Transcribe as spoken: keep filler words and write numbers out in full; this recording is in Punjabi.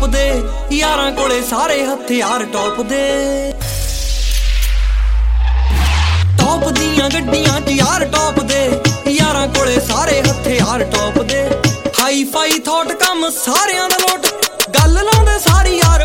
ਦੇ ਯਾਰਾਂ ਕੋਲੇ ਸਾਰੇ ਹਥਿਆਰ ਟੌਪ ਦੇ ਟੌਪ ਦੀਆਂ ਗੱਡੀਆਂ ਚ ਯਾਰ ਟੌਪ ਦੇ ਯਾਰਾਂ ਕੋਲੇ ਸਾਰੇ ਹਥਿਆਰ ਟੌਪ ਦੇ ਹਾਈ ਫਾਈ ਥੋਟ ਕੰਮ ਸਾਰਿਆਂ ਦਾ ਲੋਟ ਗੱਲ ਲਾਉਂਦੇ ਸਾਰੀ ਯਾਰ